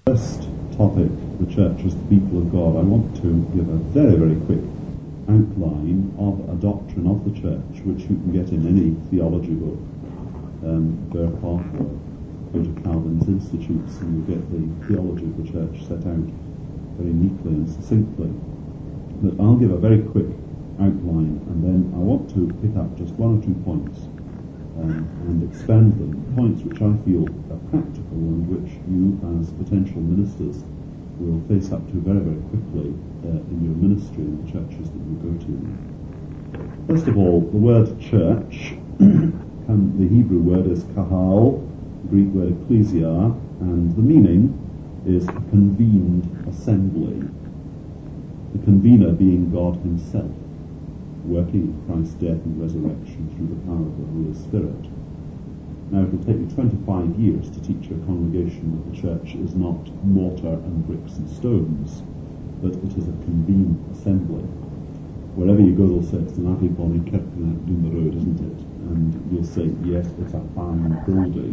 First topic, the church as the people of God, I want to give a very, very quick outline of a doctrine of the church, which you can get in any theology book, Berkhoff, or go to Calvin's Institutes, and you get the theology of the church set out very neatly and succinctly. But I'll give a very quick outline, and then I want to pick up just one or two points and expand them, points which I feel are practical and which you as potential ministers will face up to very, very quickly in your ministry in the churches that you go to. First of all, the word church, the Hebrew word is kahal, the Greek word ecclesia, and the meaning is a convened assembly. The convener being God himself, working in Christ's death and resurrection through the power of the Holy Spirit. Now, it will take me 25 years to teach a congregation that the church is not mortar and bricks and stones, but it is a convened assembly. Wherever you go, they'll say it's an ugly body kept down the road, isn't it? And you'll say, yes, it's a fine building,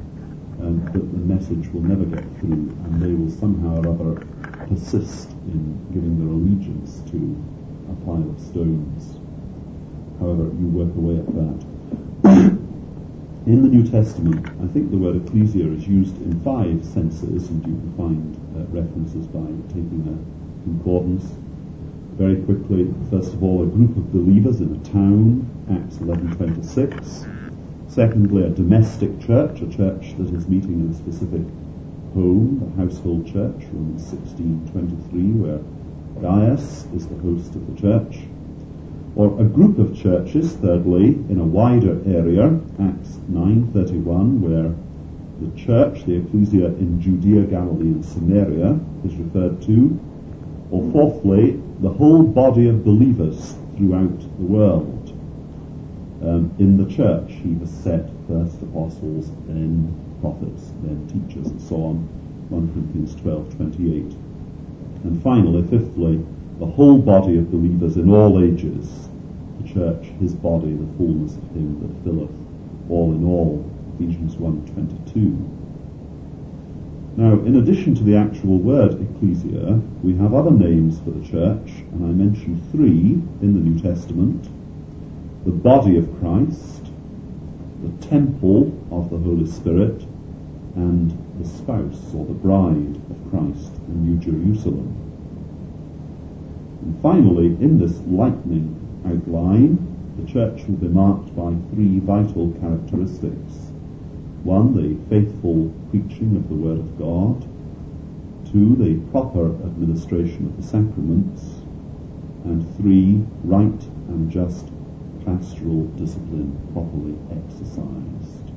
but the message will never get through, and they will somehow or other persist in giving their allegiance to a pile of stones. However, you work away at that. In the New Testament, I think the word ecclesia is used in 5 senses, and you can find references by taking a concordance. Very quickly, first of all, a group of believers in a town, Acts 11:26. Secondly, a domestic church, a church that is meeting in a specific home, the household church, Romans 16:23, where Gaius is the host of the church. Or a group of churches, thirdly, in a wider area, Acts 9:31, where the church, the ecclesia in Judea, Galilee and Samaria is referred to. Or fourthly, the whole body of believers throughout the world. In the church, he has set first apostles, then prophets, then teachers, and so on, 1 Corinthians 12:28. And finally, fifthly, the whole body of believers in all ages, the church, his body, the fullness of him that filleth all in all, Ephesians 1:22. Now, in addition to the actual word ecclesia, we have other names for the church, and I mentioned 3 in the New Testament: the body of Christ, the temple of the Holy Spirit, and the spouse or the bride of Christ in New Jerusalem. And finally, in this lightning outline, the church will be marked by 3 vital characteristics. 1, the faithful preaching of the Word of God. 2, the proper administration of the sacraments. And 3, right and just pastoral discipline properly exercised.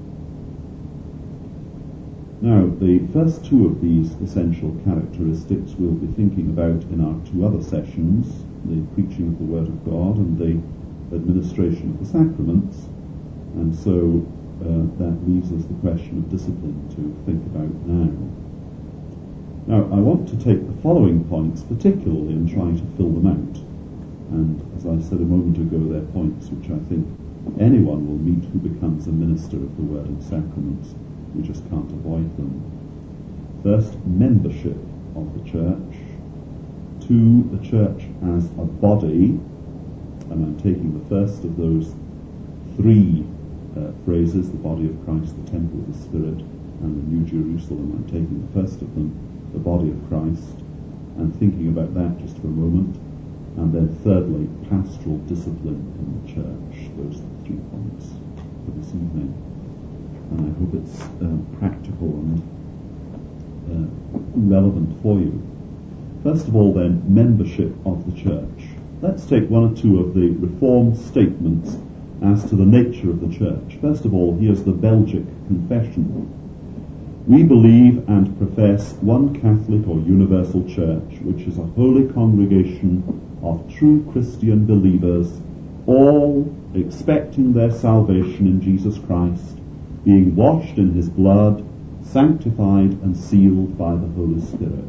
Now, the first 2 of these essential characteristics we'll be thinking about in our 2 other sessions, the preaching of the Word of God and the administration of the sacraments, and so that leaves us the question of discipline to think about now. Now, I want to take the following points particularly and try to fill them out, and as I said a moment ago, they're points which I think anyone will meet who becomes a minister of the Word and Sacraments. We just can't avoid them. First, membership of the church. 2, the church as a body, and I'm taking the first of those 3 phrases, the body of Christ, the temple of the Spirit, and the New Jerusalem. I'm taking the first of them, the body of Christ, and thinking about that just for a moment. And then thirdly, pastoral discipline in the church. Those are the 3 points for this evening. And I hope it's practical and relevant for you. First of all, then, membership of the church. Let's take 1 or 2 of the Reformed statements as to the nature of the church. First of all, here's the Belgic Confession. We believe and profess one Catholic or universal church, which is a holy congregation of true Christian believers, all expecting their salvation in Jesus Christ, being washed in his blood, sanctified and sealed by the Holy Spirit.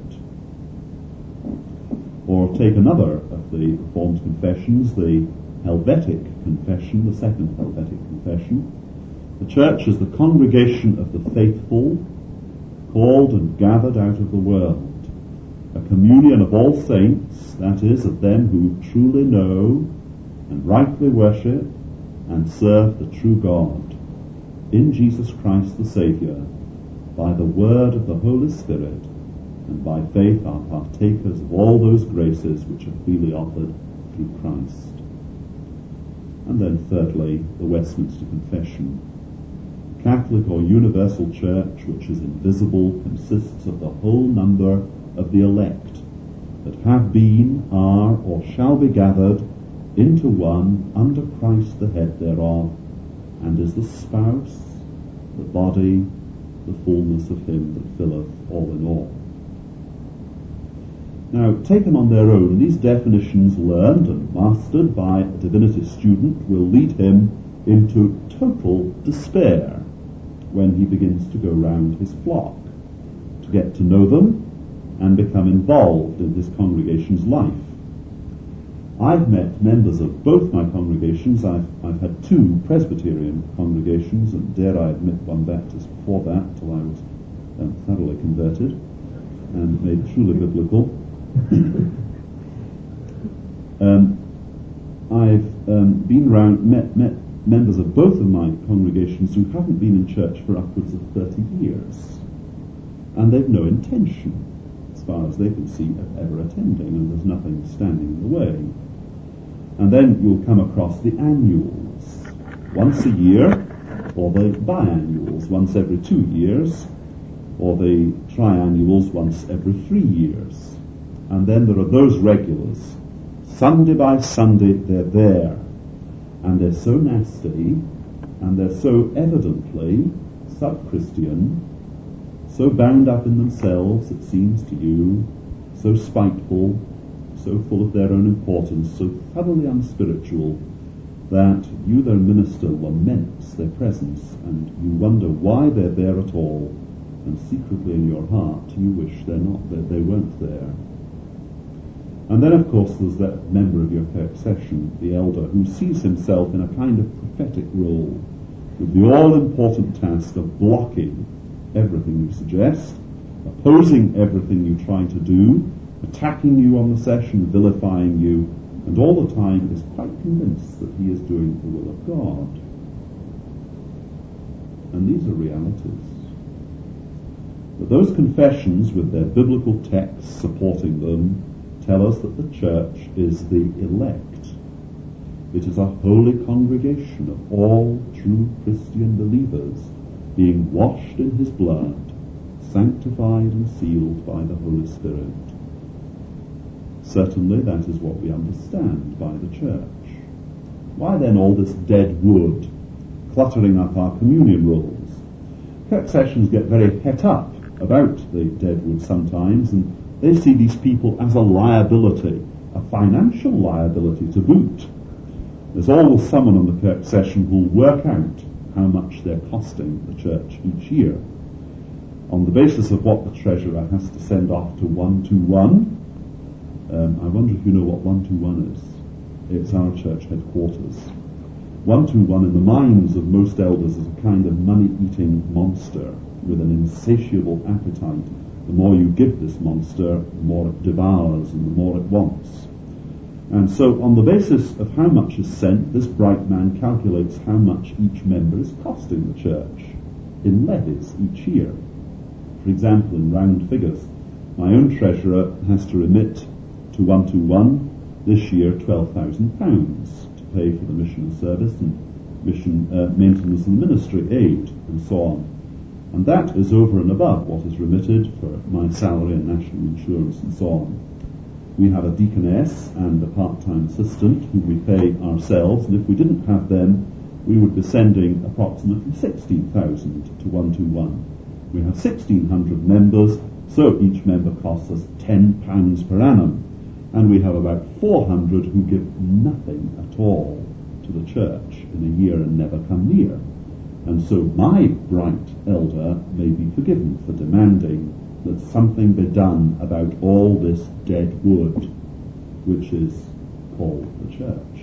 Or take another of the Reformed confessions, the Helvetic Confession, the second Helvetic Confession. The church is the congregation of the faithful, called and gathered out of the world, a communion of all saints, that is, of them who truly know and rightly worship and serve the true God, in Jesus Christ the Saviour, by the word of the Holy Spirit, and by faith are partakers of all those graces which are freely offered through Christ. And then thirdly, the Westminster Confession. Catholic or universal church, which is invisible, consists of the whole number of the elect that have been, are, or shall be gathered into one under Christ the head thereof, and is the spouse, the body, the fullness of him that filleth all in all. Now, taken on their own, these definitions learned and mastered by a divinity student will lead him into total despair when he begins to go round his flock, to get to know them and become involved in his congregation's life. I've met members of both my congregations. I've had two Presbyterian congregations, and dare I admit one Baptist before that, till I was thoroughly converted and made truly biblical. I've been round, met members of both of my congregations who haven't been in church for upwards of 30 years, and they've no intention, as far as they can see, of ever attending, and there's nothing standing in the way. And then you'll come across the annuals, once a year, or the biannuals, once every 2 years, or the triannuals, once every 3 years. And then there are those regulars. Sunday by Sunday they're there, and they're so nasty, and they're so evidently sub-Christian, so bound up in themselves, it seems to you, so spiteful, so full of their own importance, so thoroughly unspiritual, that you, their minister, laments their presence, and you wonder why they're there at all, and secretly in your heart you wish they weren't there. And then, of course, there's that member of your kirk session, the elder, who sees himself in a kind of prophetic role, with the all-important task of blocking everything you suggest, opposing everything you try to do, attacking you on the session, vilifying you, and all the time is quite convinced that he is doing the will of God. And these are realities. But those confessions, with their biblical texts supporting them, tell us that the church is the elect. It is a holy congregation of all true Christian believers, being washed in his blood, sanctified and sealed by the Holy Spirit. Certainly that is what we understand by the church. Why then all this dead wood cluttering up our communion rolls? Kirk sessions get very het up about the dead wood sometimes, and they see these people as a liability, a financial liability to boot. There's always someone on the kirk session who'll work out how much they're costing the church each year, on the basis of what the treasurer has to send off to 121. I wonder if you know what 121 is. It's our church headquarters. 121 in the minds of most elders is a kind of money-eating monster with an insatiable appetite. The more you give this monster, the more it devours and the more it wants. And so on the basis of how much is sent, this bright man calculates how much each member is costing the church in levies each year. For example, in round figures, my own treasurer has to remit to 121 this year £12,000 to pay for the mission service and mission maintenance and ministry aid and so on. And that is over and above what is remitted for my salary and national insurance and so on. We have a deaconess and a part-time assistant who we pay ourselves, and if we didn't have them, we would be sending approximately 16,000 to 121. We have 1,600 members, so each member costs us £10 per annum, and we have about 400 who give nothing at all to the church in a year and never come near. And so my bright elder may be forgiven for demanding that something be done about all this dead wood, which is called the church.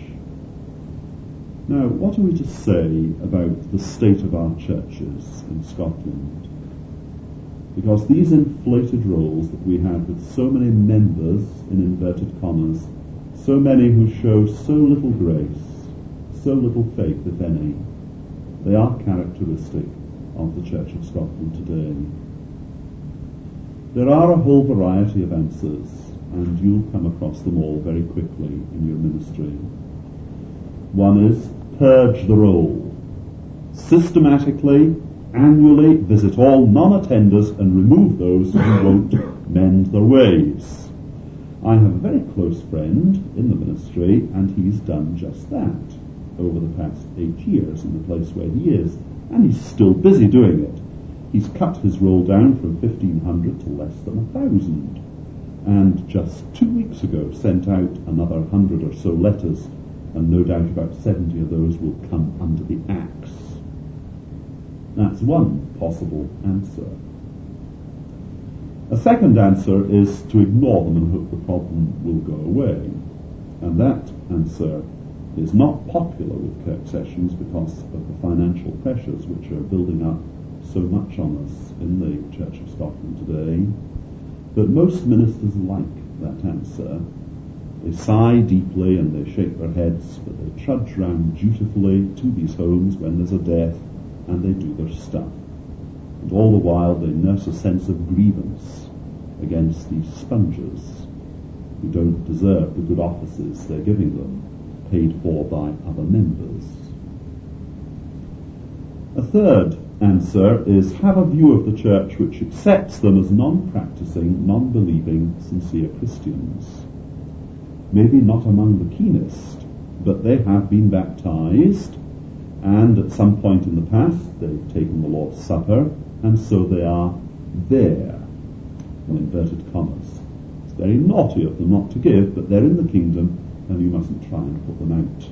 Now, what are we to say about the state of our churches in Scotland? Because these inflated roles that we have with so many members, in inverted commas, so many who show so little grace, so little faith, if any, they are characteristic of the Church of Scotland today. There are a whole variety of answers, and you'll come across them all very quickly in your ministry. One is, purge the roll. Systematically, annually, visit all non-attenders and remove those who won't mend their ways. I have a very close friend in the ministry, and he's done just that over the past 8 years in the place where he is, and he's still busy doing it. He's cut his roll down from 1,500 to less than 1,000, and just 2 weeks ago sent out another 100 or so letters, and no doubt about 70 of those will come under the axe. That's one possible answer. A second answer is to ignore them and hope the problem will go away. And that answer is not popular with Kirk Sessions because of the financial pressures which are building up so much on us in the Church of Scotland today. But most ministers like that answer. They sigh deeply and they shake their heads, but they trudge round dutifully to these homes when there's a death, and they do their stuff. And all the while they nurse a sense of grievance against these sponges who don't deserve the good offices they're giving them, paid for by other members. A third answer is, have a view of the church which accepts them as non-practicing, non-believing, sincere Christians. Maybe not among the keenest, but they have been baptized, and at some point in the past they've taken the Lord's Supper, and so they are there, in inverted commas. It's very naughty of them not to give, but they're in the kingdom, and you mustn't try and put them out.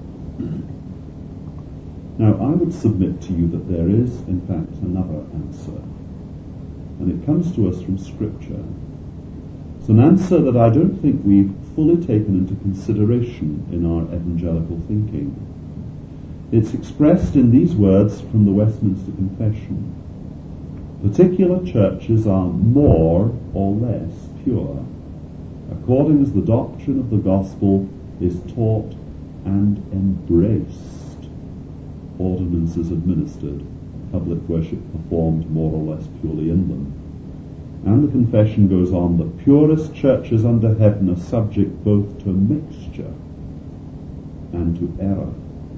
Now, I would submit to you that there is, in fact, another answer, and it comes to us from Scripture. It's an answer that I don't think we've fully taken into consideration in our evangelical thinking. It's expressed in these words from the Westminster Confession. Particular churches are more or less pure, according as the doctrine of the gospel is taught and embraced. Ordinances administered, public worship performed more or less purely in them. And the confession goes on, the purest churches under heaven are subject both to mixture and to error.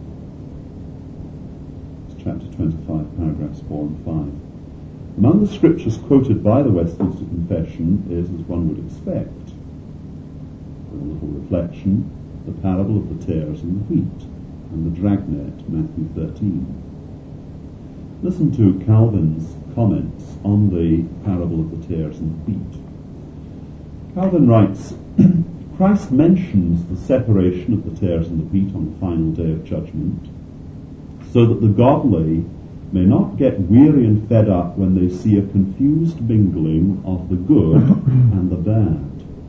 It's chapter 25, paragraphs 4 and 5. Among the scriptures quoted by the Westminster Confession is, as one would expect, with a little reflection, the parable of the tares and the wheat, and the dragnet, Matthew 13. Listen to Calvin's comments on the parable of the tares and the wheat. Calvin writes, Christ mentions the separation of the tares and the wheat on the final day of judgment, so that the godly may not get weary and fed up when they see a confused mingling of the good and the bad.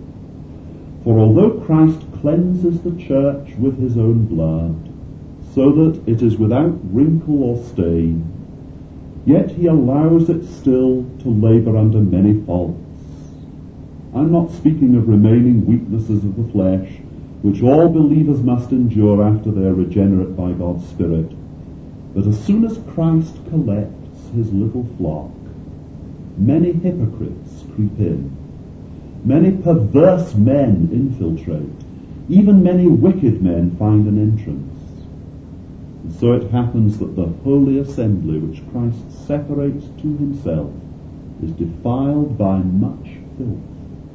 For although Christ cleanses the church with his own blood, so that it is without wrinkle or stain, yet he allows it still to labour under many faults. I'm not speaking of remaining weaknesses of the flesh, which all believers must endure after they are regenerate by God's Spirit. But as soon as Christ collects his little flock, many hypocrites creep in, many perverse men infiltrate, even many wicked men find an entrance. And so it happens that the holy assembly which Christ separates to himself is defiled by much filth.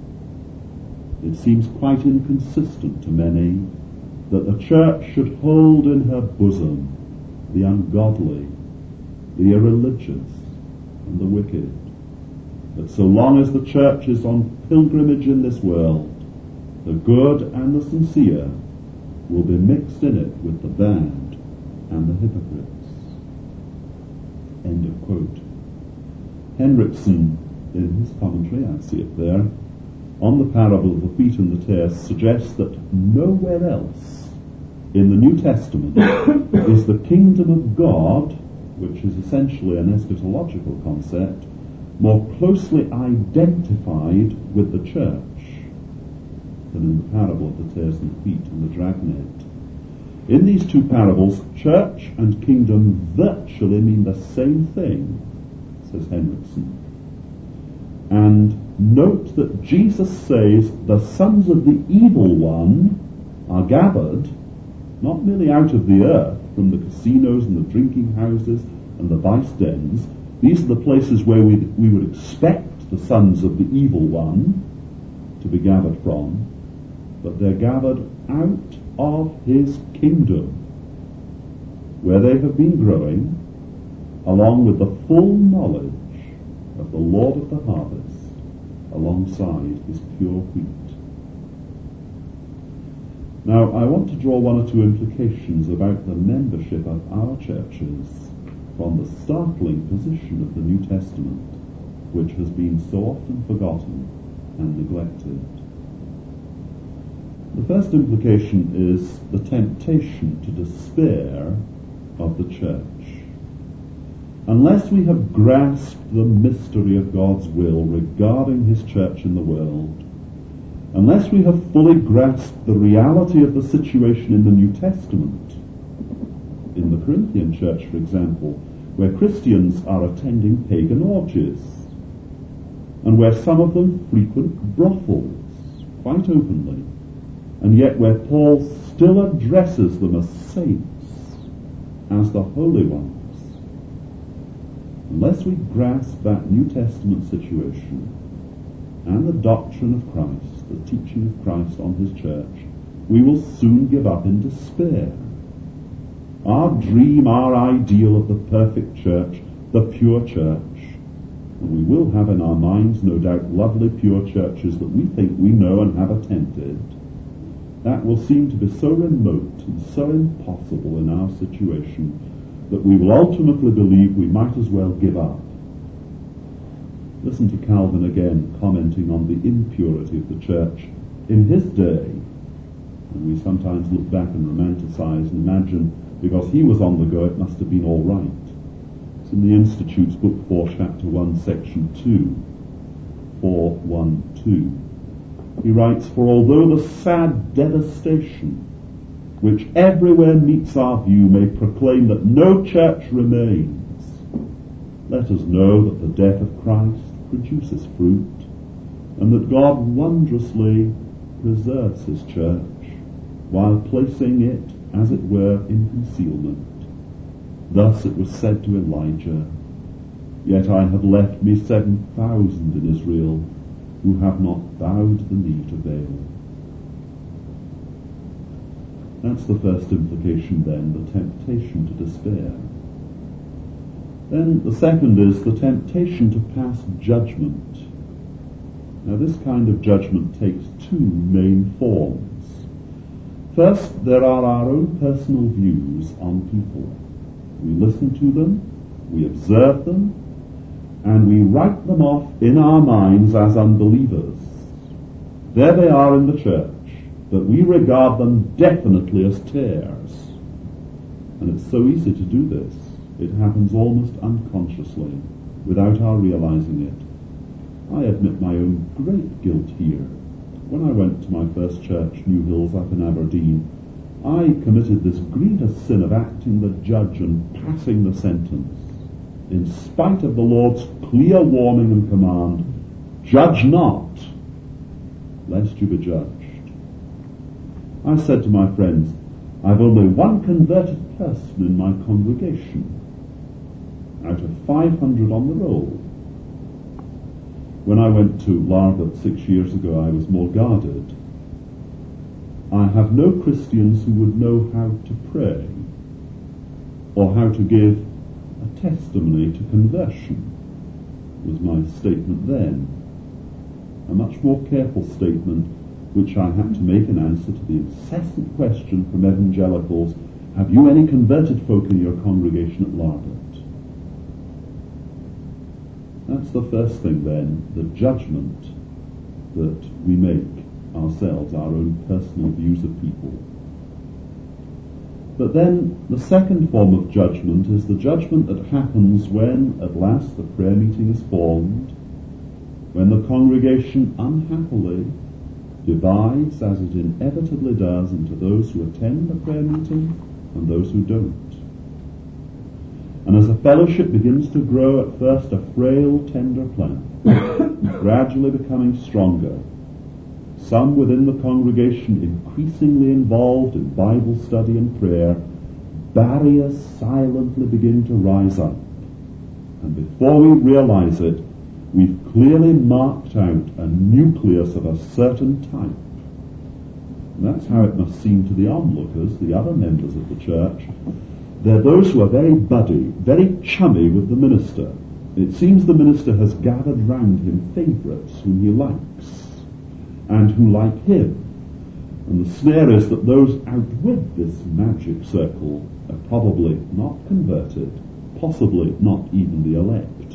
It seems quite inconsistent to many that the church should hold in her bosom the ungodly, the irreligious, and the wicked. But so long as the church is on pilgrimage in this world, the good and the sincere will be mixed in it with the bad and the hypocrites. End of quote. Henriksen, in his commentary, I see it there, on the parable of the wheat and the tares, suggests that nowhere else in the New Testament is the kingdom of God, which is essentially an eschatological concept, more closely identified with the church than in the parable of the tares and wheat and the dragnet. In these two parables, church and kingdom virtually mean the same thing, says Henriksen. And note that Jesus says the sons of the evil one are gathered, not merely out of the earth, from the casinos and the drinking houses and the vice dens. These are the places where we would expect the sons of the evil one to be gathered from, but they're gathered out of his kingdom, where they have been growing, along with the full knowledge of the Lord of the harvest, alongside his pure wheat. Now, I want to draw one or two implications about the membership of our churches from the startling position of the New Testament, which has been so often forgotten and neglected. The first implication is the temptation to despair of the church. Unless we have grasped the mystery of God's will regarding his church in the world, unless we have fully grasped the reality of the situation in the New Testament, in the Corinthian church, for example, where Christians are attending pagan orgies, and where some of them frequent brothels quite openly, and yet where Paul still addresses them as saints, as the holy ones. Unless we grasp that New Testament situation and the doctrine of Christ, the teaching of Christ on his church, we will soon give up in despair. Our dream, our ideal of the perfect church, the pure church, and we will have in our minds, no doubt, lovely pure churches that we think we know and have attended, that will seem to be so remote and so impossible in our situation that we will ultimately believe we might as well give up. Listen to Calvin again, commenting on the impurity of the church in his day. And we sometimes look back and romanticize and imagine because he was on the go it must have been all right. It's in the Institute's Book 4, Chapter 1, Section 2, 4.1.2. He writes, "For although the sad devastation which everywhere meets our view may proclaim that no church remains, let us know that the death of Christ produces fruit, and that God wondrously preserves his church, while placing it, as it were, in concealment. Thus it was said to Elijah, Yet I have left me 7,000 in Israel, who have not bowed the knee to Baal." That's the first implication then, the temptation to despair. Then the second is the temptation to pass judgment. Now this kind of judgment takes two main forms. First, there are our own personal views on people. We listen to them, we observe them, and we write them off in our minds as unbelievers. There they are in the church, but we regard them definitely as tares. And it's so easy to do this. It happens almost unconsciously, without our realizing it. I admit my own great guilt here. When I went to my first church, New Hills up in Aberdeen, I committed this grievous sin of acting the judge and passing the sentence, in spite of the Lord's clear warning and command, "Judge not, lest you be judged." I said to my friends, "I've only one converted person in my congregation, out of 500 on the roll." When I went to Larvik 6 years ago, I was more guarded. I have no Christians who would know how to pray, or how to give a testimony to conversion, was my statement then. A much more careful statement, which I had to make in answer to the incessant question from evangelicals, "Have you any converted folk in your congregation at Larvik?" That's the first thing then, the judgment that we make ourselves, our own personal views of people. But then the second form of judgment is the judgment that happens when at last the prayer meeting is formed, when the congregation unhappily divides, as it inevitably does, into those who attend the prayer meeting and those who don't. And as the fellowship begins to grow, at first a frail, tender plant, gradually becoming stronger, some within the congregation increasingly involved in Bible study and prayer, barriers silently begin to rise up. And before we realize it, we've clearly marked out a nucleus of a certain type. And that's how it must seem to the onlookers, the other members of the church. They're those who are very buddy, very chummy with the minister. It seems the minister has gathered round him favourites whom he likes and who like him. And the snare is that those outwith this magic circle are probably not converted, possibly not even the elect.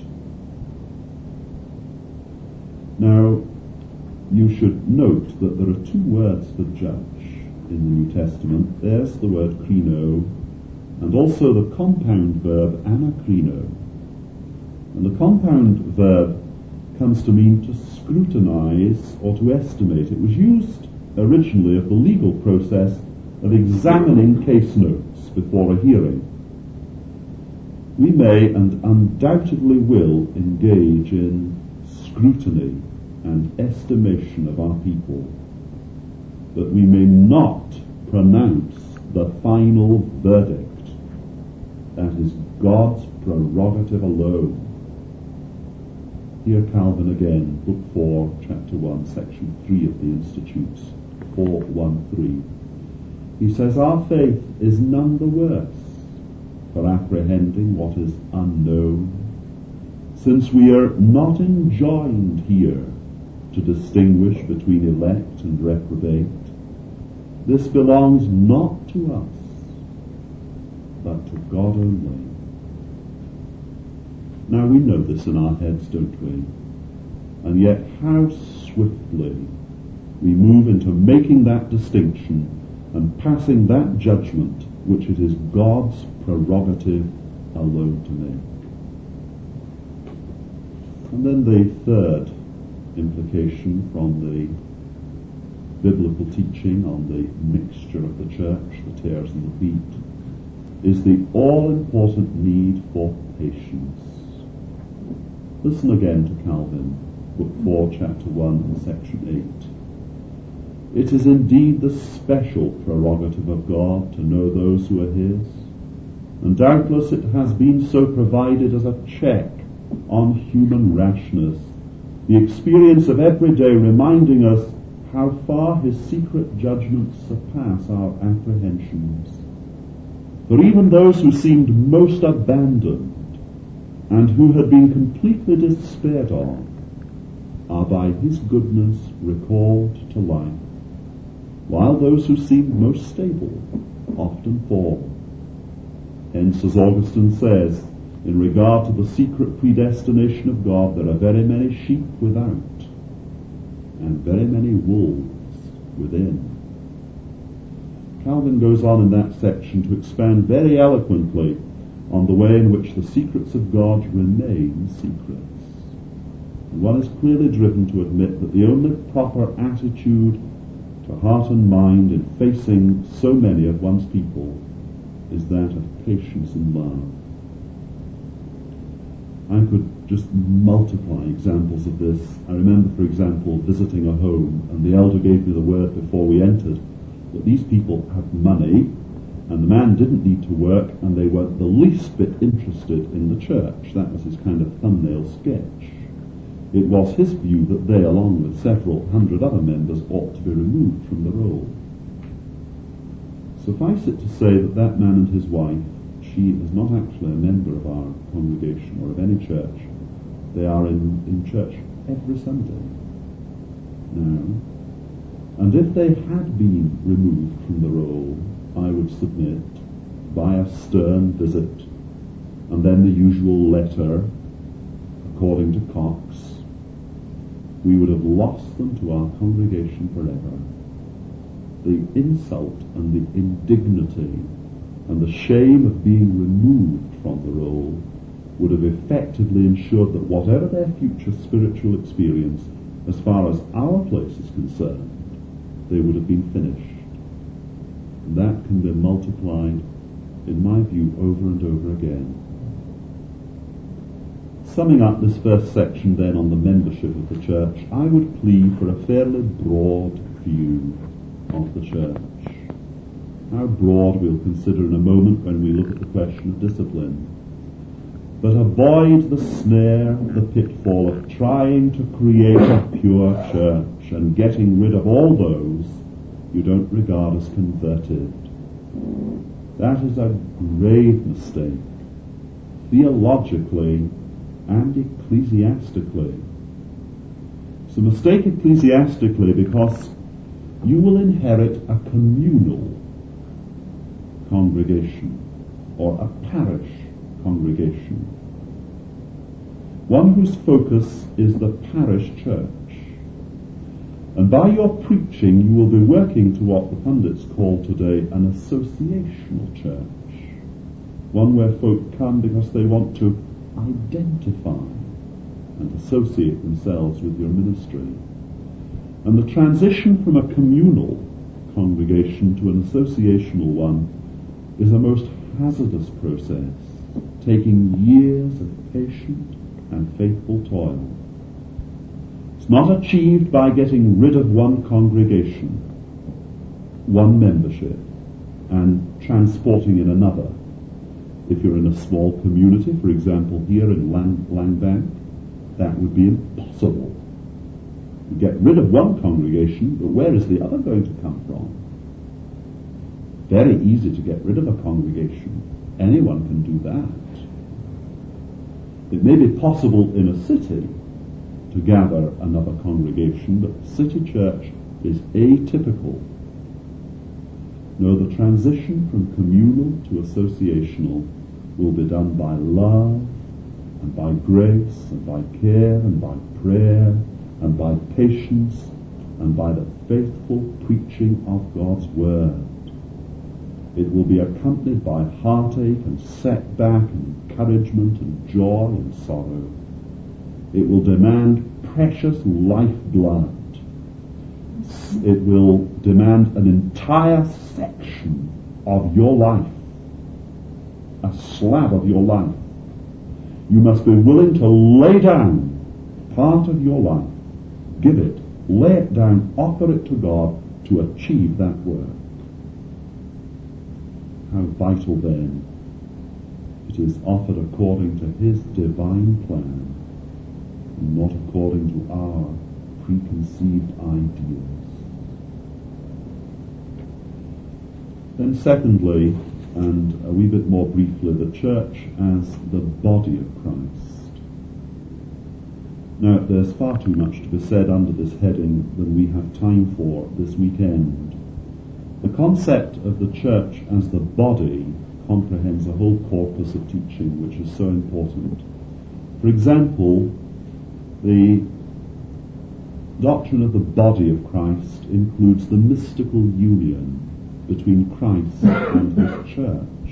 Now, you should note that there are two words for judge in the New Testament. There's the word krino, and also the compound verb anakrino. And the compound verb comes to mean to scrutinize or to estimate. It was used originally of the legal process of examining case notes before a hearing. We may and undoubtedly will engage in scrutiny and estimation of our people, that we may not pronounce the final verdict. That is God's prerogative alone. Here Calvin again, Book 4, Chapter 1, Section 3 of the Institutes, 4:1-3. He says, our faith is none the worse for apprehending what is unknown, since we are not enjoined here to distinguish between elect and reprobate. This belongs not to us, but to God only. Now we know this in our heads, don't we? And yet how swiftly we move into making that distinction and passing that judgment which it is God's prerogative alone to make. And then the third implication from the biblical teaching on the mixture of the church, the tares and the wheat, is the all-important need for patience. Listen again to Calvin, Book 4, Chapter 1, and Section 8. It is indeed the special prerogative of God to know those who are His, and doubtless it has been so provided as a check on human rashness, the experience of every day reminding us how far His secret judgments surpass our apprehensions. For even those who seemed most abandoned and who had been completely despaired of are by His goodness recalled to life, while those who seemed most stable often fall. Hence, as Augustine says, in regard to the secret predestination of God, there are very many sheep without and very many wolves within. Calvin goes on in that section to expand very eloquently on the way in which the secrets of God remain secrets. And one is clearly driven to admit that the only proper attitude to heart and mind in facing so many of one's people is that of patience and love. I could just multiply examples of this. I remember, for example, visiting a home, and the elder gave me the word before we entered that these people had money, and the man didn't need to work, and they weren't the least bit interested in the church. That was his kind of thumbnail sketch. It was his view that they, along with several hundred other members, ought to be removed from the roll. Suffice it to say that that man and his wife, she is not actually a member of our congregation or of any church. They are in church every Sunday now. And if they had been removed from the roll, I would submit, by a stern visit, and then the usual letter, according to Cox, we would have lost them to our congregation forever. The insult and the indignity And the shame of being removed from the role would have effectively ensured that whatever their future spiritual experience, as far as our place is concerned, they would have been finished. And that can be multiplied, in my view, over and over again. Summing up this first section then on the membership of the church, I would plead for a fairly broad view of the church. How broad we'll consider in a moment when we look at the question of discipline. But avoid the snare, the pitfall of trying to create a pure church and getting rid of all those you don't regard as converted. That is a grave mistake, theologically and ecclesiastically. It's a mistake ecclesiastically because you will inherit a communal congregation or a parish congregation, one whose focus is the parish church. And by your preaching you will be working to what the pundits call today an associational church, one where folk come because they want to identify and associate themselves with your ministry. And the transition from a communal congregation to an associational one is a most hazardous process, taking years of patient and faithful toil. It's not achieved by getting rid of one congregation, one membership, and transporting in another. If you're in a small community, for example here in Langbank, that would be impossible. You get rid of one congregation, but where is the other going to come from? Very easy to get rid of a congregation. Anyone can do that. It may be possible in a city to gather another congregation, but city church is atypical. No, the transition from communal to associational will be done by love and by grace and by care and by prayer and by patience and by the faithful preaching of God's Word. It will be accompanied by heartache and setback and encouragement and joy and sorrow. It will demand precious lifeblood. It will demand an entire section of your life, a slab of your life. You must be willing to lay down part of your life, give it, lay it down, offer it to God to achieve that work. How vital then it is offered according to His divine plan and not according to our preconceived ideas. Then secondly, and a wee bit more briefly, the church as the body of Christ. Now, there's far too much to be said under this heading than we have time for this weekend. The concept of the church as the body comprehends a whole corpus of teaching which is so important. For example, the doctrine of the body of Christ includes the mystical union between Christ and His church.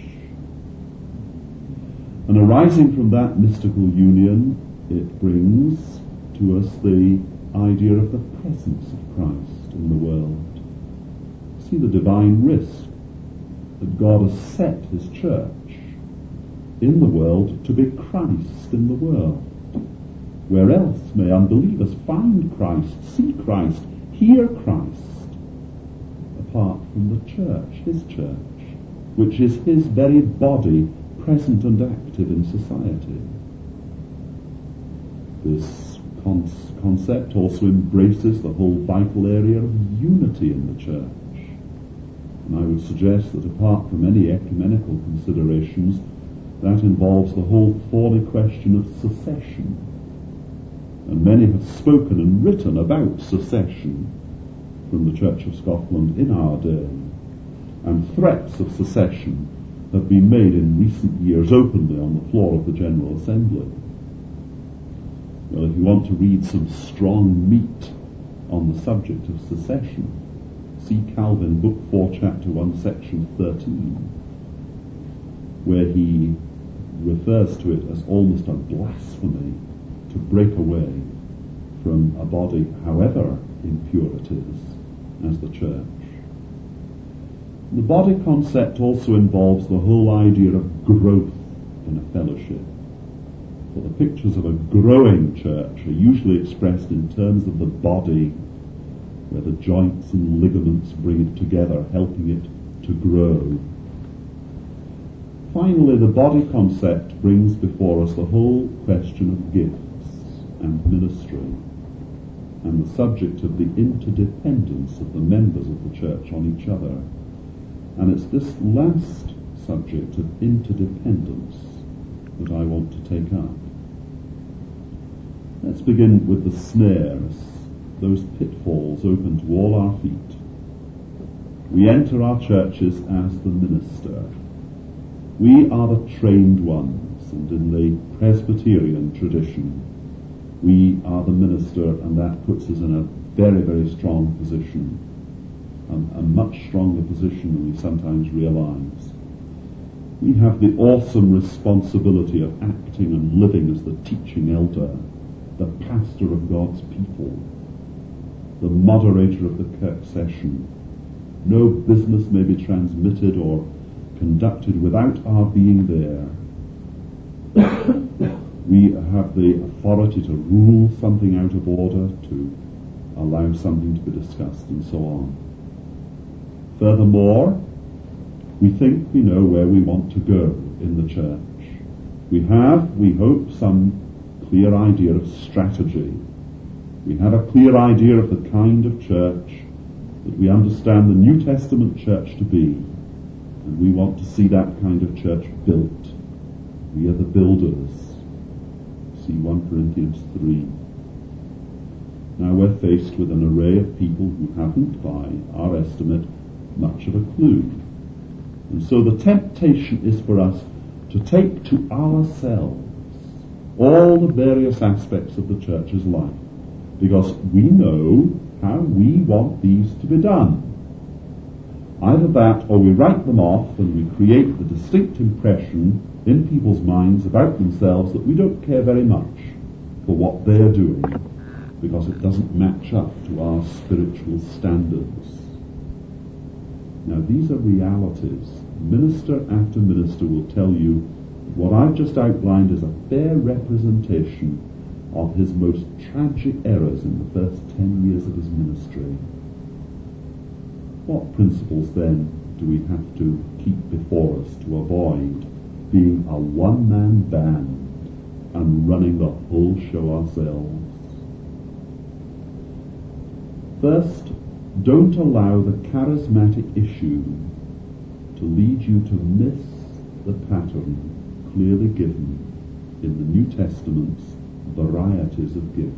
And arising from that mystical union, it brings to us the idea of the presence of Christ in the world. See the divine risk that God has set His church in the world to be Christ in the world. Where else may unbelievers find Christ, see Christ, hear Christ, apart from the church, His church, which is His very body present and active in society? This concept also embraces the whole vital area of unity in the church. And I would suggest that apart from any ecumenical considerations, that involves the whole thorny question of secession. And many have spoken and written about secession from the Church of Scotland in our day. And threats of secession have been made in recent years openly on the floor of the General Assembly. Well, if you want to read some strong meat on the subject of secession, see Calvin, Book 4, Chapter 1, Section 13. where he refers to it as almost a blasphemy to break away from a body, however impure it is, as the church. The body concept also involves the whole idea of growth in a fellowship. For the pictures of a growing church are usually expressed in terms of the body, where the joints and ligaments bring it together, helping it to grow. Finally, the body concept brings before us the whole question of gifts and ministry, and the subject of the interdependence of the members of the church on each other. And it's this last subject of interdependence that I want to take up. Let's begin with the snares, those pitfalls open to all our feet. We enter our churches as the minister. We are the trained ones, and in the Presbyterian tradition, we are the minister, and that puts us in a very, very strong position, a much stronger position than we sometimes realize. We have the awesome responsibility of acting and living as the teaching elder, the pastor of God's people, the moderator of the Kirk session. No business may be transmitted or conducted without our being there. We have the authority to rule something out of order, to allow something to be discussed, and so on. Furthermore, we think we know where we want to go in the church. We have, we hope, some clear idea of strategy. We have a clear idea of the kind of church that we understand the New Testament church to be, and we want to see that kind of church built. We are the builders. See 1 Corinthians 3. Now we're faced with an array of people who haven't, by our estimate, much of a clue. And so the temptation is for us to take to ourselves all the various aspects of the church's life, because we know how we want these to be done. Either that, or we write them off and we create the distinct impression in people's minds about themselves that we don't care very much for what they're doing, because it doesn't match up to our spiritual standards. Now, these are realities. Minister after minister will tell you that what I've just outlined is a fair representation of his most tragic errors in the first 10 years of his ministry. What principles, then, do we have to keep before us to avoid being a one-man band and running the whole show ourselves? First, don't allow the charismatic issue to lead you to miss the pattern clearly given in the New Testament's varieties of gifts.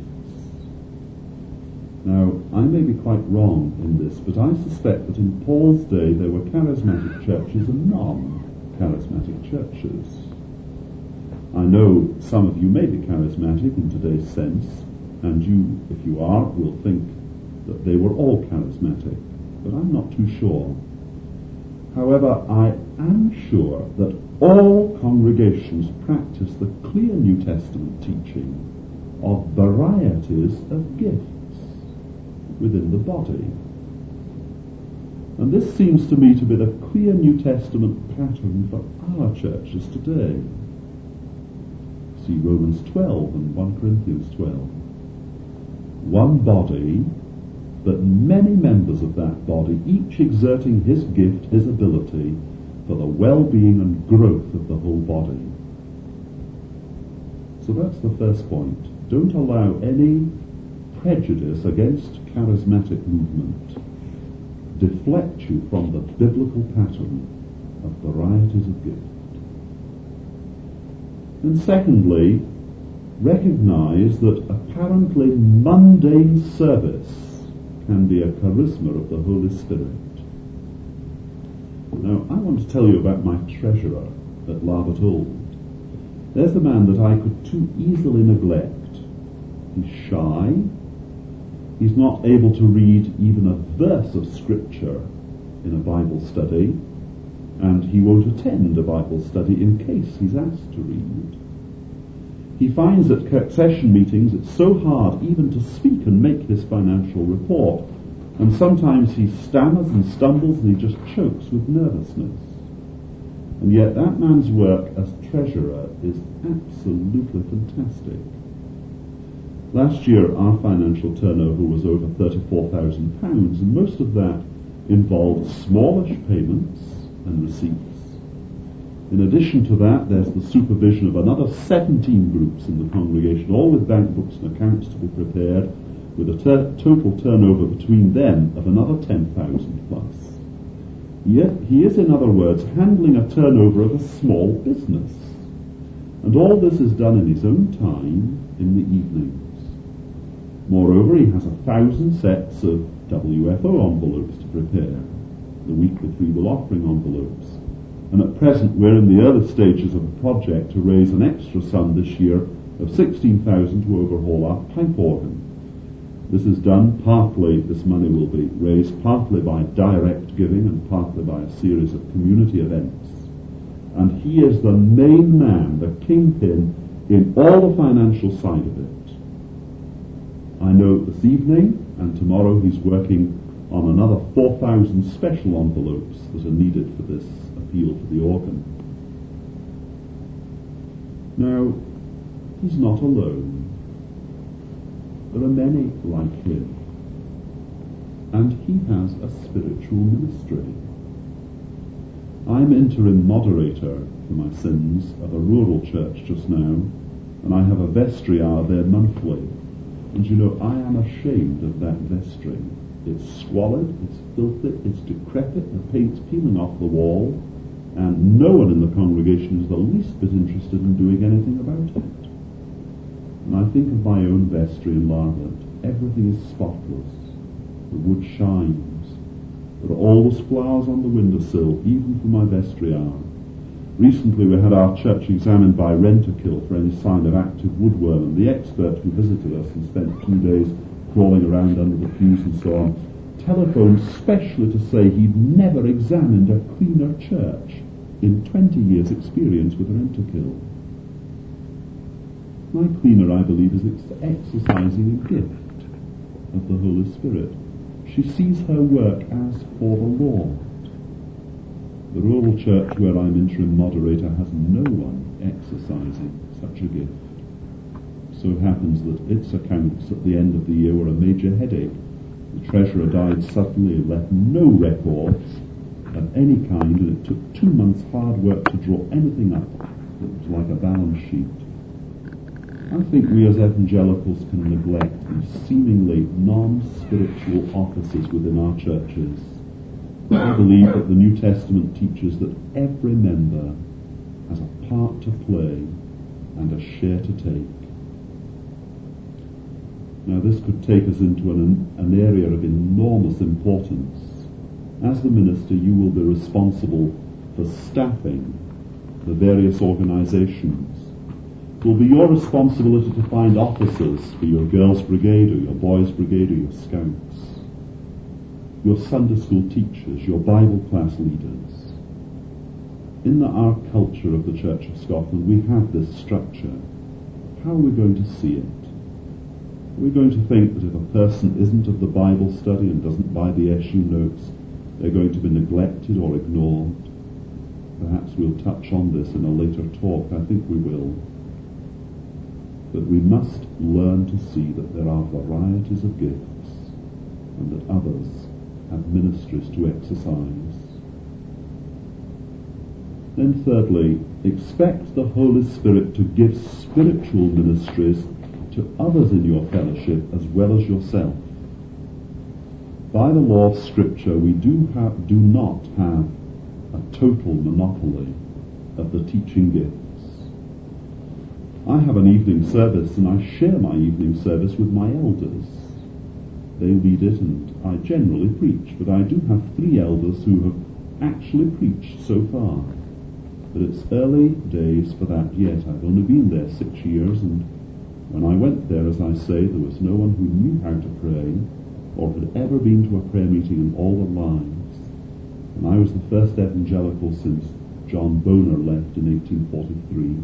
Now, I may be quite wrong in this, but I suspect that in Paul's day there were charismatic churches and non-charismatic churches. I know some of you may be charismatic in today's sense, and you, if you are, will think that they were all charismatic, but I'm not too sure. However, I am sure that all congregations practice the clear New Testament teaching of varieties of gifts within the body. And this seems to me to be the clear New Testament pattern for our churches today. See Romans 12 and 1 Corinthians 12. One body, but many members of that body, each exerting his gift, his ability, for the well-being and growth of the whole body. So that's the first point. Don't allow any prejudice against charismatic movement deflect you from the biblical pattern of varieties of gift. And secondly, recognize that apparently mundane service can be a charisma of the Holy Spirit. Now, I want to tell you about my treasurer at Larbert Old. There's the man that I could too easily neglect. He's shy. He's not able to read even a verse of Scripture in a Bible study. and he won't attend a Bible study in case he's asked to read. He finds at session meetings it's so hard even to speak and make his financial report, and sometimes he stammers and stumbles and he just chokes with nervousness. And yet that man's work as treasurer is absolutely fantastic. Last year our financial turnover was over £34,000, and most of that involved smallish payments and receipts. In addition to that, there's the supervision of another 17 groups in the congregation, all with bank books and accounts to be prepared, with a total turnover between them of another 10,000 plus. Yet he is, in other words, handling a turnover of a small business. And all this is done in his own time in the evenings. Moreover, he has 1,000 sets of WFO envelopes to prepare, the weekly free will offering envelopes. And at present we're in the early stages of a project to raise an extra sum this year of 16,000 to overhaul our pipe organ. This is done partly, this money will be raised partly by direct giving and partly by a series of community events. And he is the main man, the kingpin, in all the financial side of it. I know this evening and tomorrow he's working on another 4,000 special envelopes that are needed for this appeal to the organ. Now, he's not alone. There are many like him, and he has a spiritual ministry. I'm interim moderator for my sins of a rural church just now, and I have a vestry hour there monthly. And you know, I am ashamed of that vestry. It's squalid, it's filthy, it's decrepit, the paint's peeling off the wall, and no one in the congregation is the least bit interested in doing anything about it. And I think of my own vestry in Larwood. Everything is spotless. The wood shines. There are always flowers on the windowsill, even for my vestry hour. Recently we had our church examined by Rentokil for any sign of active woodworm, and the expert who visited us and spent 2 days crawling around under the pews and so on, telephoned specially to say he'd never examined a cleaner church in 20 years' experience with Rentokil. My cleaner, I believe, is exercising a gift of the Holy Spirit. She sees her work as for the Lord. The rural church where I'm interim moderator has no one exercising such a gift. So it happens that its accounts at the end of the year were a major headache. The treasurer died suddenly and left no records of any kind, and it took 2 months' hard work to draw anything up that was like a balance sheet. I think we as evangelicals can neglect these seemingly non-spiritual offices within our churches. I believe that the New Testament teaches that every member has a part to play and a share to take. Now this could take us into an area of enormous importance. As the minister, you will be responsible for staffing the various organizations. It will be your responsibility to find officers for your girls' brigade or your boys' brigade or your scouts, your Sunday school teachers, your Bible class leaders. In our culture of the Church of Scotland, we have this structure. How are we going to see it? Are we going to think that if a person isn't of the Bible study and doesn't buy the SU notes, they're going to be neglected or ignored? Perhaps we'll touch on this in a later talk. I think we will. But we must learn to see that there are varieties of gifts and that others have ministries to exercise. Then thirdly, expect the Holy Spirit to give spiritual ministries to others in your fellowship as well as yourself. By the law of Scripture, we do not have a total monopoly of the teaching gifts. I have an evening service, and I share my evening service with my elders. They lead it, and I generally preach, but I do have 3 elders who have actually preached so far. But it's early days for that yet. I've only been there 6 years, and when I went there, as I say, there was no one who knew how to pray or had ever been to a prayer meeting in all their lives. And I was the first evangelical since John Bonar left in 1843.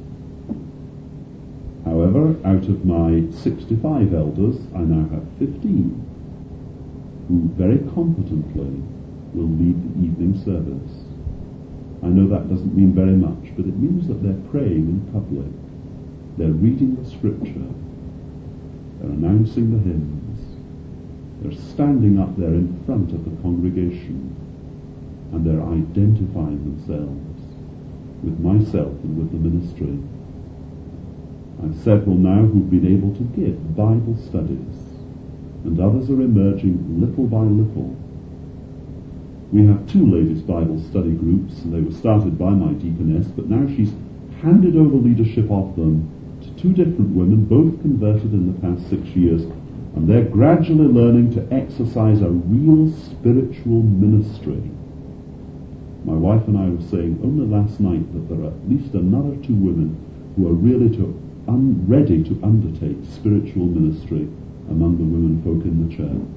However, out of my 65 elders, I now have 15 who very competently will lead the evening service. I know that doesn't mean very much, but it means that they're praying in public, they're reading the scripture, they're announcing the hymns, they're standing up there in front of the congregation, and they're identifying themselves with myself and with the ministry. I've several now who've been able to give Bible studies, and others are emerging little by little. We have 2 ladies' Bible study groups, and they were started by my deaconess, but now she's handed over leadership of them to 2 different women, both converted in the past 6 years, and they're gradually learning to exercise a real spiritual ministry. My wife and I were saying only last night that there are at least another 2 women who are really ready to undertake spiritual ministry among the women folk in the church.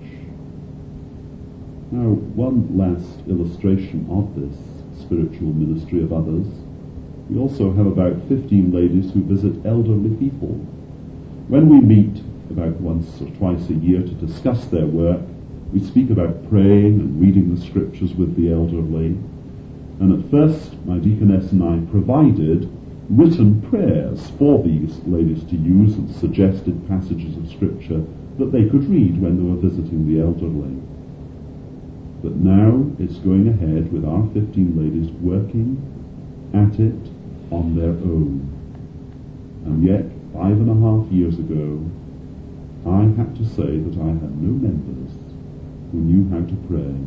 Now, one last illustration of this spiritual ministry of others. We also have about 15 ladies who visit elderly people. When we meet about once or twice a year to discuss their work, we speak about praying and reading the scriptures with the elderly. And at first, my deaconess and I provided written prayers for these ladies to use and suggested passages of scripture that they could read when they were visiting the elderly. But now it's going ahead with our 15 ladies working at it on their own. And yet, 5.5 years ago, I had to say that I had no members who knew how to pray.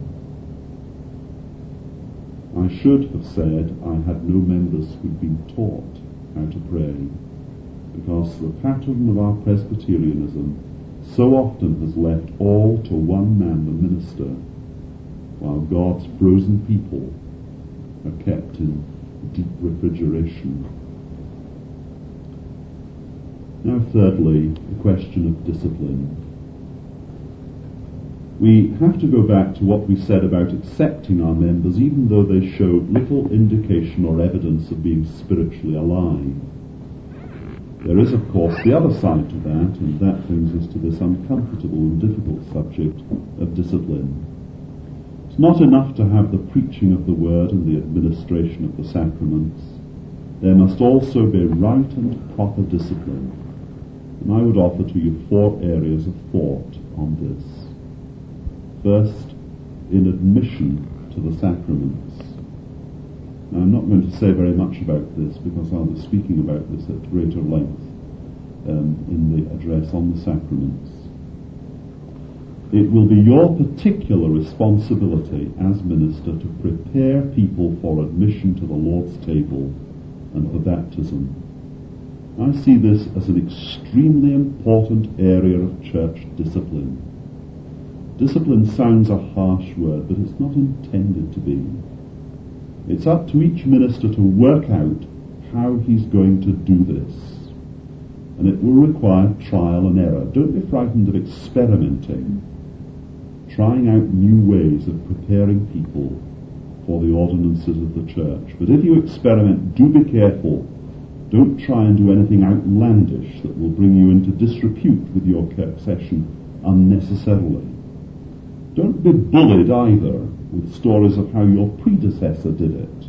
I should have said I had no members who'd been taught how to pray, because the pattern of our Presbyterianism so often has left all to one man, the minister, while God's frozen people are kept in deep refrigeration. Now, thirdly, the question of discipline. We have to go back to what we said about accepting our members even though they showed little indication or evidence of being spiritually alive. There is, of course, the other side to that, and that brings us to this uncomfortable and difficult subject of discipline. It's not enough to have the preaching of the word and the administration of the sacraments. There must also be right and proper discipline. And I would offer to you 4 areas of thought on this. First, in admission to the sacraments. Now, I'm not going to say very much about this because I'll be speaking about this at greater length in the address on the sacraments. It will be your particular responsibility as minister to prepare people for admission to the Lord's table and for baptism. I see this as an extremely important area of church discipline. Discipline sounds a harsh word, but it's not intended to be. It's up to each minister to work out how he's going to do this. And it will require trial and error. Don't be frightened of experimenting, trying out new ways of preparing people for the ordinances of the church. But if you experiment, do be careful. Don't try and do anything outlandish that will bring you into disrepute with your kirk session unnecessarily. Don't be bullied either with stories of how your predecessor did it.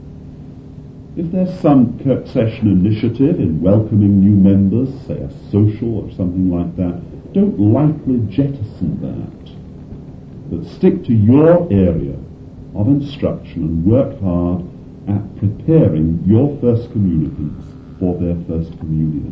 If there's some kirk session initiative in welcoming new members, say a social or something like that, don't lightly jettison that, but stick to your area of instruction and work hard at preparing your first communicants for their first communion.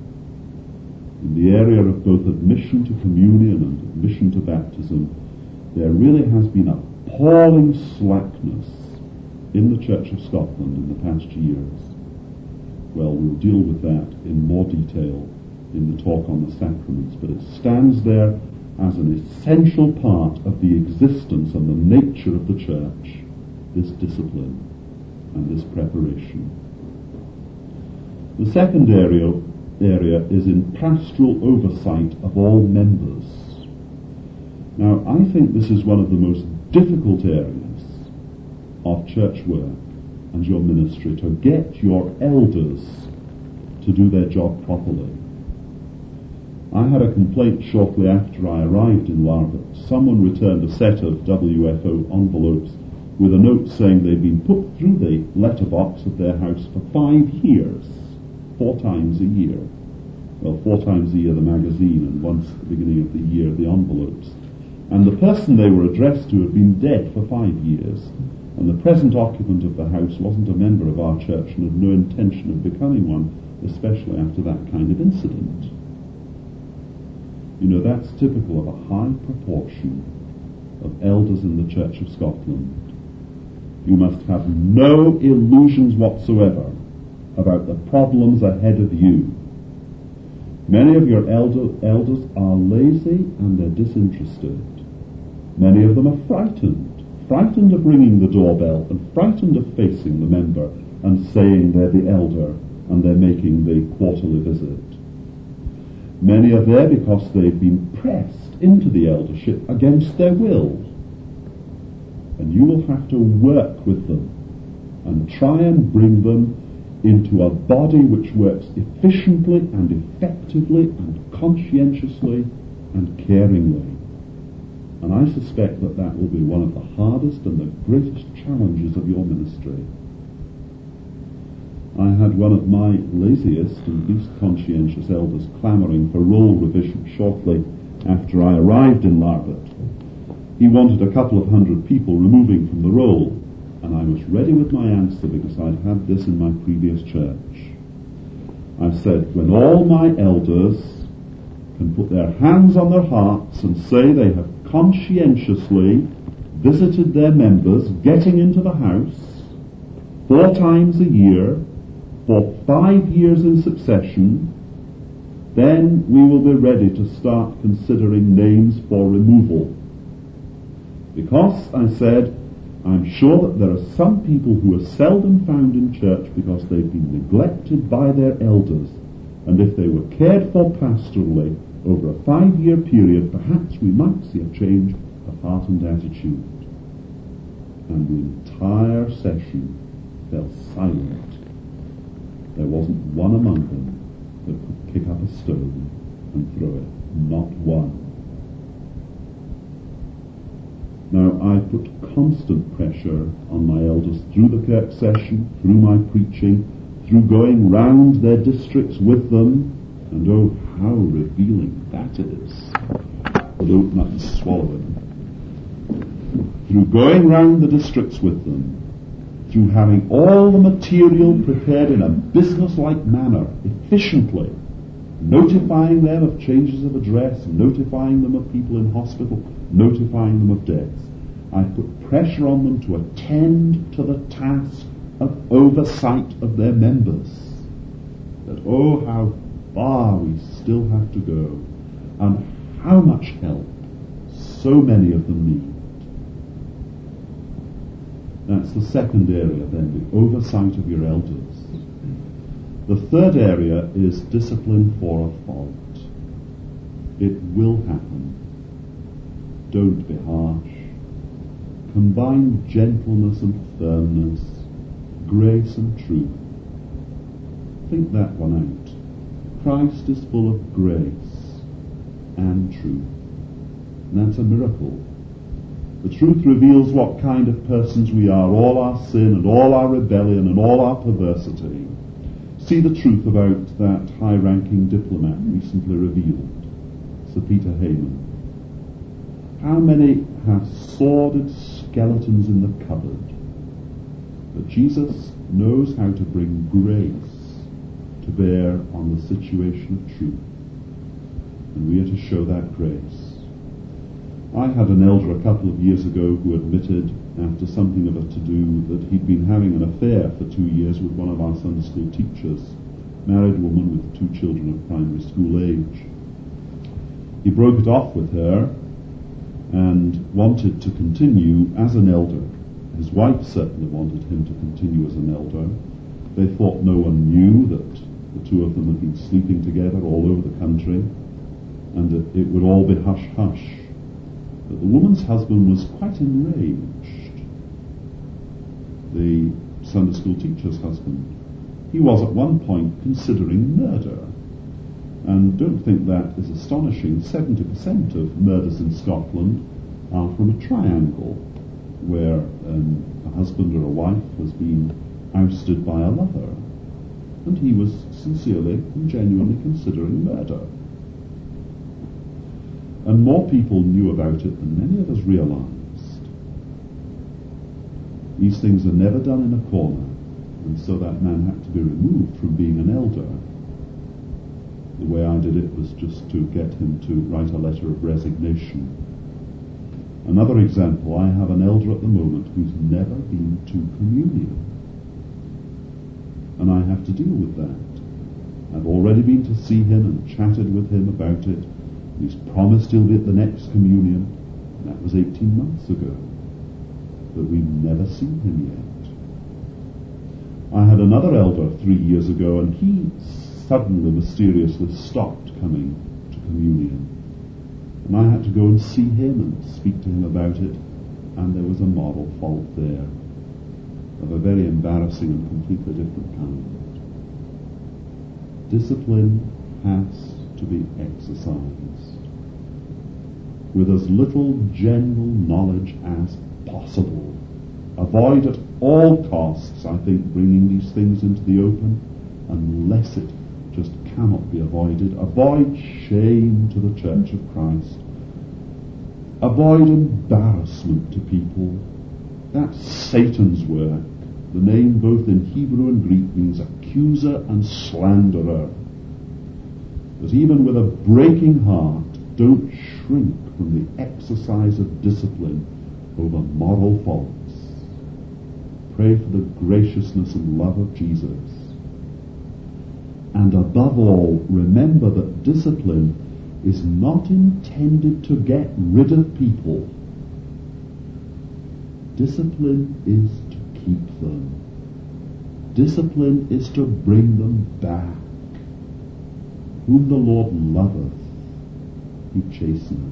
In the area of both admission to communion and admission to baptism, there really has been appalling slackness in the Church of Scotland in the past years. Well, we'll deal with that in more detail in the talk on the sacraments, but it stands there as an essential part of the existence and the nature of the church, this discipline and this preparation. The second area is in pastoral oversight of all members. Now, I think this is one of the most difficult areas of church work and your ministry to get your elders to do their job properly. I had a complaint shortly after I arrived in Larbert. Someone returned a set of WFO envelopes with a note saying they'd been put through the letterbox of their house for 5 years, 4 times a year. Well, 4 times a year the magazine, and once at the beginning of the year the envelopes. And the person they were addressed to had been dead for 5 years, and the present occupant of the house wasn't a member of our church and had no intention of becoming one, especially after that kind of incident. You know, that's typical of a high proportion of elders in the Church of Scotland. You must have no illusions whatsoever about the problems ahead of you. Many of your elders are lazy and they're disinterested. Many of them are frightened of ringing the doorbell and frightened of facing the member and saying they're the elder and they're making the quarterly visit. Many are there because they've been pressed into the eldership against their will. And you will have to work with them and try and bring them into a body which works efficiently and effectively and conscientiously and caringly. And I suspect that that will be one of the hardest and the greatest challenges of your ministry. I had one of my laziest and least conscientious elders clamouring for roll revision shortly after I arrived in Larbert. He wanted a couple of hundred people removing from the roll, and I was ready with my answer because I'd had this in my previous church. I said, when all my elders can put their hands on their hearts and say they have conscientiously visited their members, getting into the house 4 times a year, for 5 years in succession, then we will be ready to start considering names for removal. Because, I said, I'm sure that there are some people who are seldom found in church because they've been neglected by their elders, and if they were cared for pastorally over a 5-year period, perhaps we might see a change of heart and attitude. And the entire session fell silent. There wasn't one among them that could kick up a stone and throw it. Not one. Now, I put constant pressure on my elders through the Kirk session, through my preaching, through going round their districts with them, and oh, how revealing that is. But open up and swallow it. Through going round the districts with them, through having all the material prepared in a business-like manner, efficiently, notifying them of changes of address, notifying them of people in hospital, notifying them of deaths. I put pressure on them to attend to the task of oversight of their members. That, oh, how far we still have to go, and how much help so many of them need. That's the second area then, the oversight of your elders. The third area is discipline for a fault. It will happen. Don't be harsh. Combine gentleness and firmness, grace and truth. Think that one out. Christ is full of grace and truth. And that's a miracle. The truth reveals what kind of persons we are, all our sin and all our rebellion and all our perversity. See the truth about that high-ranking diplomat recently revealed, Sir Peter Hayman. How many have sordid skeletons in the cupboard? But Jesus knows how to bring grace to bear on the situation of truth. And we are to show that grace. I had an elder a couple of years ago who admitted, after something of a to-do, that he'd been having an affair for 2 years with one of our Sunday school teachers, married woman with 2 children of primary school age. He broke it off with her and wanted to continue as an elder. His wife certainly wanted him to continue as an elder. They thought no one knew that the 2 of them had been sleeping together all over the country, and that it would all be hush-hush. But the woman's husband was quite enraged. the Sunday school teacher's husband. He was at one point considering murder. And don't think that is astonishing. 70% of murders in Scotland are from a triangle, where a husband or a wife has been ousted by a lover. And he was sincerely and genuinely considering murder. And more people knew about it than many of us realized. These things are never done in a corner, and so that man had to be removed from being an elder. The way I did it was just to get him to write a letter of resignation. Another example, I have an elder at the moment who's never been to communion. And I have to deal with that. I've already been to see him and chatted with him about it. He's promised he'll be at the next communion. That was 18 months ago. But we've never seen him yet. I had another elder 3 years ago, and he suddenly, mysteriously stopped coming to communion. And I had to go and see him and speak to him about it, and there was a moral fault there of a very embarrassing and completely different kind. Discipline has to be exercised with as little general knowledge as possible. Avoid at all costs, I think, bringing these things into the open, unless it just cannot be avoided. Avoid shame to the Church of Christ. Avoid embarrassment to people. That's Satan's work. The name both in Hebrew and Greek means accuser and slanderer. But even with a breaking heart, don't shrink from the exercise of discipline over moral faults. Pray for the graciousness and love of Jesus. And above all, remember that discipline is not intended to get rid of people. Discipline is to keep them. Discipline is to bring them back. Whom the Lord loveth, he chasteneth.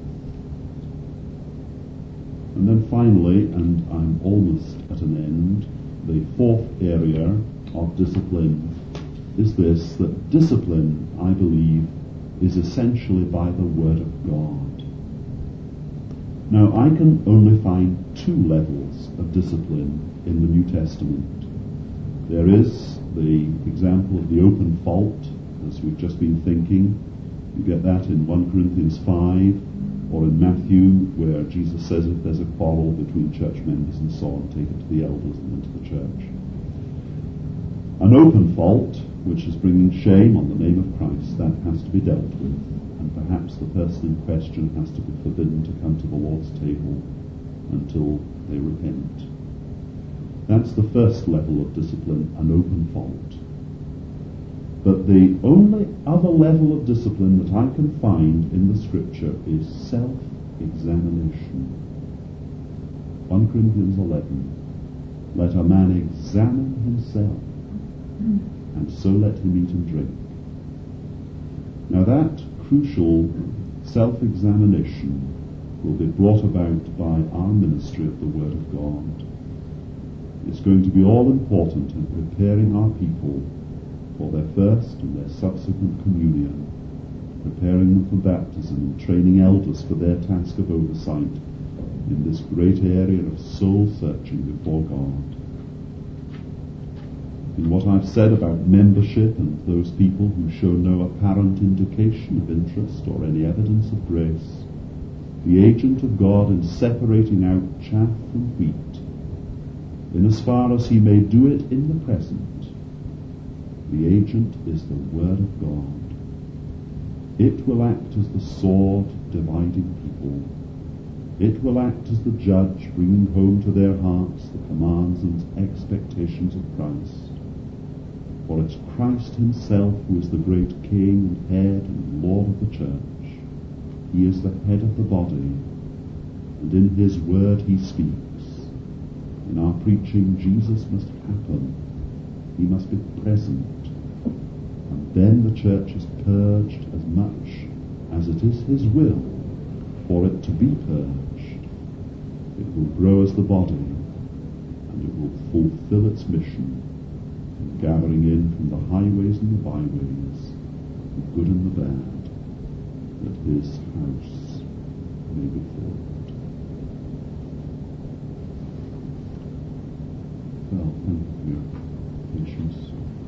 And then finally, and I'm almost at an end, the fourth area of discipline is this, that discipline, I believe, is essentially by the Word of God. Now, I can only find two levels of discipline in the New Testament. There is the example of the open fault, as we've just been thinking. You get that in 1 Corinthians 5, or in Matthew, where Jesus says if there's a quarrel between church members and so on, take it to the elders and then to the church. An open fault, which is bringing shame on the name of Christ, that has to be dealt with, and perhaps the person in question has to be forbidden to come to the Lord's table until they repent. That's the first level of discipline, an open fault. But the only other level of discipline that I can find in the Scripture is self-examination. 1 Corinthians 11. Let a man examine himself, and so let him eat and drink. Now that crucial self-examination will be brought about by our ministry of the Word of God. It's going to be all important in preparing our people for their first and their subsequent communion, preparing them for baptism and training elders for their task of oversight in this great area of soul searching before God. In what I've said about membership and those people who show no apparent indication of interest or any evidence of grace, the agent of God in separating out chaff from wheat, in as far as he may do it in the present, the agent is the Word of God. It will act as the sword dividing people. It will act as the judge bringing home to their hearts the commands and expectations of Christ. For it's Christ himself who is the great King and head and Lord of the church. He is the head of the body, and in his word he speaks. In our preaching, Jesus must happen. He must be present. And then the church is purged as much as it is his will for it to be purged. It will grow as the body, and it will fulfill its mission, gathering in from the highways and the byways, the good and the bad, that his house may be filled. Well, thank you for your patience.